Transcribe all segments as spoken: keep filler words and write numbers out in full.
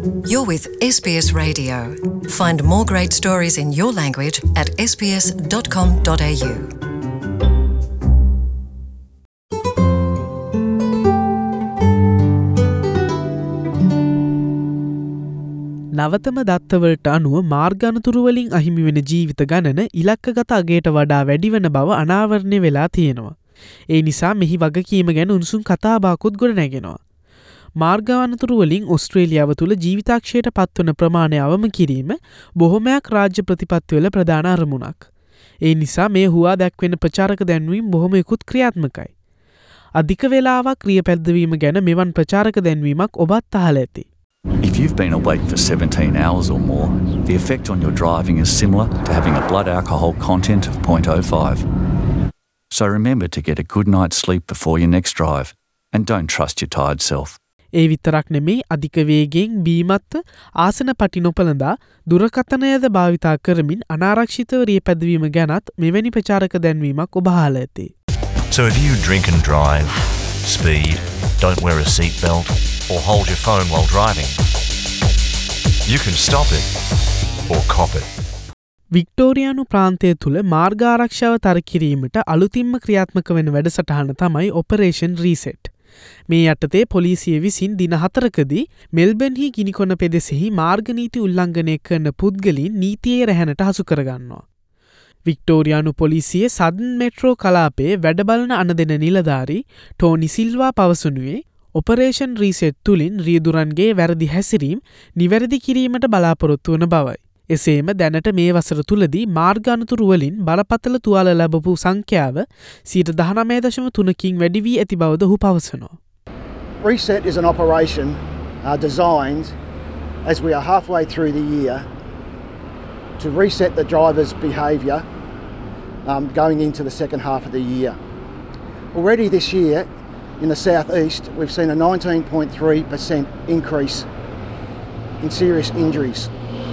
You're with S B S Radio. Find more great stories in your language at s b s dot com dot a u. නවතම දත්තවලට අනුව මාර්ගානුතුරු වලින් අහිමි වෙන ජීවිත ගණන ඉලක්කගත අගයට වඩා වැඩි වෙන බව අනාවරණය වෙලා තියෙනවා. ඒ නිසා මෙහි වගකීම ගැන උණුසුම් කතාබහකුත් ගොඩනැගෙනවා. මාර්ගානුතුරු වලින් ඕස්ට්‍රේලියාව තුළ ජීවිතාක්ෂයට පත්වන ප්‍රමාණය අවම කිරීම බොහොමයක් රාජ්‍ය ප්‍රතිපත්තිවල ප්‍රධාන අරමුණක්. ඒ නිසා මේ හුවා දැක්වෙන ප්‍රචාරක දැන්වීම් බොහොම ඉක්ුත් ක්‍රියාත්මකයි. අධික වේලාවක් ක්‍රිය පැද්දවීම ගැන මෙවන් ප්‍රචාරක දැන්වීමක් ඔබත් අහලා ඇති. If you've been awake for seventeen hours or more, the effect on your driving is similar to having a blood alcohol content of zero point zero five. So remember to get a good night's sleep before your next drive and don't trust your tired self. ඒ විතරක් නෙමේ අධික වේගයෙන් බීමත්ව ආසන පටි නොපළඳා දුරකථනයද භාවිතා කරමින් අනාරක්ෂිතව රියපැදවීම ගැනත් මෙවැනි ප්‍රචාරක දැන්වීමක් ඔබ අහලා ඇති. So if you drink and drive, speed, don't wear a seatbelt, or hold your phone while driving, you can stop it or cop it. වික්ටෝරියානු ප්‍රාන්තය තුළ මාර්ග ආරක්ෂාව තර කිරීමට අලුතින්ම ක්‍රියාත්මක වෙන වැඩසටහන තමයි ඔපරේෂන් රීසෙට්. මේ යටතේ පොලිසිය විසින් දින හතරකදී මෙල්බර්න්හි ගිනිකොන පෙදෙසෙහි මාර්ග නීති උල්ලංඝනය කරන පුද්ගලයින් නීතියේ රැහැනට හසු කරගන්නවා. වික්ටෝරියානු පොලිසිය සදන් මෙට්‍රෝ කලාපයේ වැඩබලන අනදෙන නිලධාරී ටෝනි සිල්වා පවසනුවේ ඔපරේෂන් රීසෙට් තුළින් රියදුරන්ගේ වැරදි හැසිරීම් නිවැරදි කිරීමට බලාපොරොත්තු වන බවයි. එසේම දැනට මේ වසර තුලදී මාර්ගානුතුරු වලින් බලපතල තුවාල ලැබපු සංඛ්‍යාව සියයට දහනවය දශම තුනකින් වැඩි වී ඇති බවද ඔහු පවසනවා. Reset is an operation uh, designed as we are halfway through the year to reset the driver's behaviour um, going into the second half of the year. Already this year in the southeast we've seen a nineteen point three percent increase in serious injuries.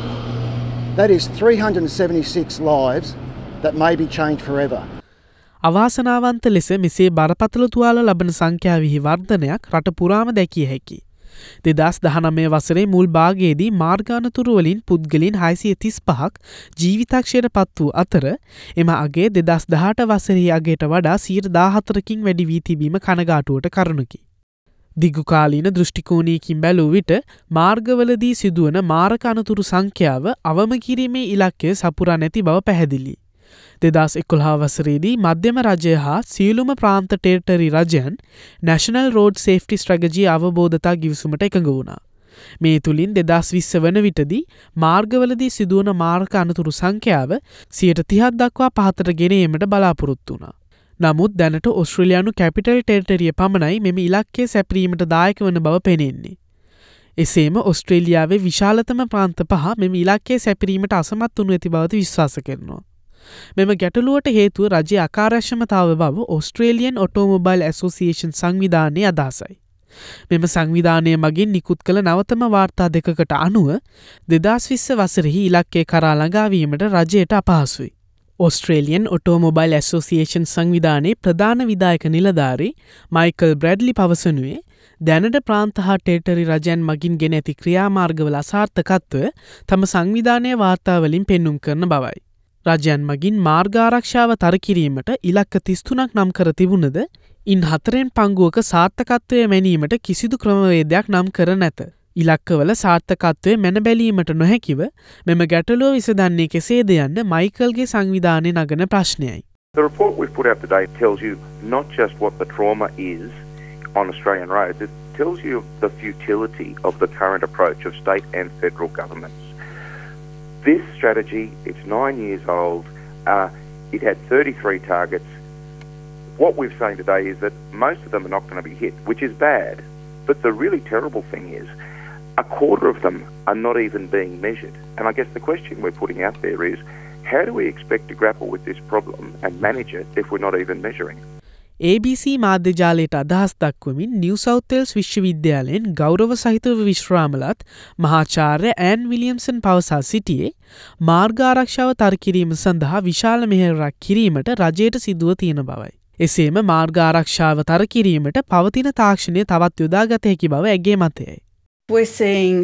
That is three hundred seventy-six lives that may be changed forever. අවාසනාවන්ත ලෙස මෙසේ බරපතල තුවාල ලබන සංඛ්‍යාවෙහි වර්ධනයක් රට පුරාම දැකිය හැකියි. දෙදහස් දහනවය වසරේ මුල් භාගයේදී මාර්ගානුතුරු වලින් පුද්ගලයන් හයසිය තිස් පහක් ජීවිතක්ෂයට පත් වූ අතර එම අගය දෙදහස් දහඅට වසරේ අගයට වඩා සියයට දාහතරකින් වැඩි වී තිබීම කනගාටුවට කරුණකි. දිගුකාලීන දෘෂ්ටිකෝණයකින් බැලූ විට මාර්ගවලදී සිදුවන මාරක අනතුරු සංඛ්‍යාව අවම කිරීමේ ඉලක්කය සපුරා නැති බව පැහැදිලි. දෙදහස් එකොළහ වසරේදී මධ්‍යම රජය හා සියලුම ප්‍රාන්ත ටෙරිටරි රජයන් National Road Safety Strategy අවබෝධතා ගිවිසුමට එකඟ වුණා. මේ තුලින් දෙදහස් විස්ස වන විටදී මාර්ගවලදී සිදුවන මාරක අනතුරු සංඛ්‍යාව සියයට තිහක් දක්වා පහතට ගෙන ඒමට බලාපොරොත්තු වුණා. නමුත් දැනට ඔස්ට්‍රේලියානු කැපිටල් ටෙරිටරිය පමණයි මෙම ඉලක්කය සැපරීමට දායක වන බව පෙනෙන්නේ. එසේම ඔස්ට්‍රේලියාවේ විශාලතම ප්‍රාන්ත පහ මෙම ඉලක්කය සැපරීමට අසමත් වනු ඇති බවද විශ්වාස කරනවා. මෙම ගැටලුවට හේතුව රජයේ අකාර්යක්ෂමතාව බව ඔස්ට්‍රේලියන් ඔටෝමොබයිල් ඇසෝසියේෂන් සංවිධානයේ අදහසයි. මෙම සංවිධානය මගින් නිකුත් කළ නවතම වාර්තා දෙකකට අනුව දෙදහස් විස්ස වසරෙහි ඉලක්කය කරා ළඟාවීමට රජයට අපහසුයි. ඔස්ට්‍රේලියන් ඔටෝමොබයිල් ඇසෝසියේෂන් සංවිධානයේ ප්‍රධාන විධායක නිලධාරී මයිකල් බ්‍රැඩ්ලි පවසනුවේ දැනට ප්‍රාන්ත හා ටෙරිටරි රජයන් මගින් ගෙන ඇති ක්‍රියාමාර්ගවල අසාර්ථකත්වය තම සංවිධානය වාර්තාවලින් පෙන්නුම් කරන බවයි. රජයන් මගින් මාර්ග ආරක්ෂාව තර කිරීමට ඉලක්ක තිස් තුනක් නම් කර තිබුණද ඉන් හතරෙන් පංගුවක සාර්ථකත්වය මැනීමට කිසිදු ක්‍රමවේදයක් නම් කර නැත. ඉලක්කවල සාර්ථකත්වය මැන බැලීමට නොහැකිව මෙම ගැටලුව විසඳන්නේ කෙසේද යන්න මයිකල්ගේ සංවිධානය නගන ප්‍රශ්නයයි. The report we've put out today tells you not just what the trauma is on Australian roads, it tells you the futility of the current approach of state and federal governments. This strategy, it's nine years old, uh, it had thirty-three targets. What we're saying today is that most of them are not going to be hit, which is bad. But the really terrible thing is, a quarter of them are not even being measured. And I guess the question we're putting out there is, how do we expect to grapple with this problem and manage it if we're not even measuring? A B C මාධ්‍ය ජාලයට අදහස් දක්වමින් New south Wales විශ්වවිද්‍යාලයෙන් ගෞරව සහිතව විශ්‍රාමලත් මහාචාර්ය and Williamson පවසා සිටියේ මාර්ග ආරක්ෂාව තර කිරීම සඳහා විශාල මෙහෙවරක් කිරීමට රජයට සිදුව තියෙන බවයි. එසේම මාර්ග ආරක්ෂාව තර කිරීමට පවතින තාක්ෂණය තවත් යොදාගත හැකි බව ඇගේ මතයයි. We're seeing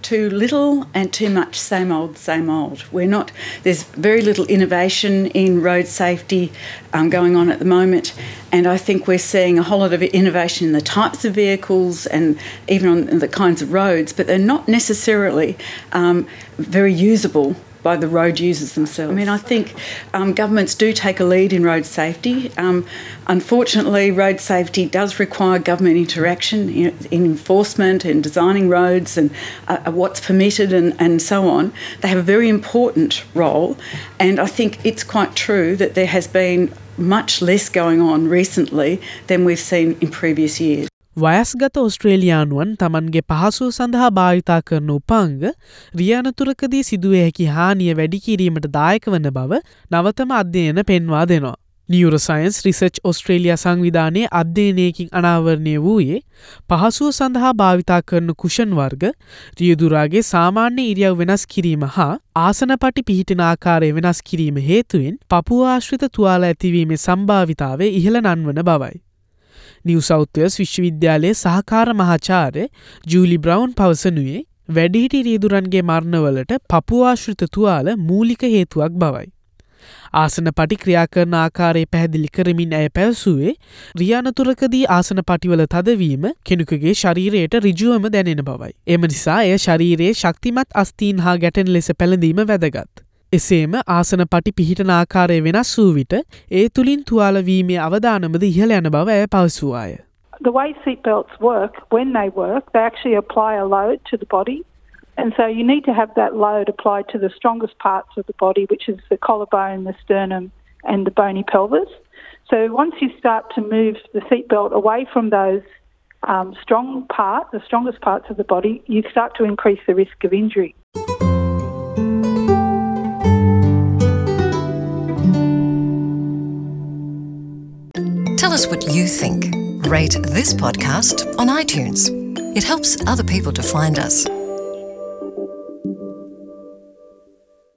too little and too much same old, same old. We're not, there's very little innovation in road safety um, going on at the moment, and I think we're seeing a whole lot of innovation in the types of vehicles and even on the kinds of roads, but they're not necessarily um, very usable by the road users themselves. I mean, I think um, governments do take a lead in road safety. Um, unfortunately, road safety does require government interaction in, in enforcement and designing roads and uh, what's permitted and, and so on. They have a very important role, and I think it's quite true that there has been much less going on recently than we've seen in previous years. වයස්ගත ඔස්ට්‍රේලියානුවන් තමන්ගේ පහසුව සඳහා භාවිතා කරන උපාංග රියනතුරකදී සිදුවේ හැකි හානිය වැඩි කිරීමට දායක වන බව නවතම අධ්‍යයන පෙන්වා දෙනවා. නියුරෝසයන්ස් රිසර්ච් ඔස්ට්‍රේලියා සංවිධානයේ අධ්‍යයනයකින් අනාවරණය වූයේ පහසුව සඳහා භාවිතා කරන කුෂන් වර්ග රියදුරාගේ සාමාන්‍ය ඉරියව් වෙනස් කිරීම හා ආසනපටි පිහිටින ආකාරය වෙනස් කිරීම හේතුවෙන් පපුව ආශ්‍රිත තුවාල ඇතිවීමේ සම්භාවිතාවය ඉහළ නන්වන බවයි. නිව් සවුත් වේල්ස් විශ්වවිද්‍යාලයේ සහකාර මහාචාර්ය ජූලි බ්‍රවුන් පවසනුවේ වැඩිහිටි රියදුරන්ගේ මරණවලට පපුව ආශ්‍රිත තුවාල මූලික හේතුවක් බවයි. ආසනපටි ක්‍රියා කරන ආකාරය පැහැදිලි කරමින් ඇය පැවසුවේ රියානතුරකදී ආසනපටිවල තදවීම කෙනෙකුගේ ශරීරයට ඍජුවම දැනෙන බවයි. එම නිසා එය ශරීරයේ ශක්තිමත් අස්තීන් හා ගැටෙන ලෙස පැළඳීම වැදගත්. එසේම ආසන පටි පිහිටන ආකාරය වෙනස් වූ විට ඒ තුලින් තුවාල වීමේ අවදානමද ඉහළ යන බව ඇය පවසුවාය. The way seatbelts work, when they work, they actually apply a load to the body. And so you need to have that load applied to the strongest parts of the body, which is the collarbone, the sternum, and the bony pelvis. So once you start to move the seatbelt away from those um, strong parts, the strongest parts of the body, you start to increase the risk of injury. Tell us what you think. Rate this podcast on iTunes. It helps other people to find us.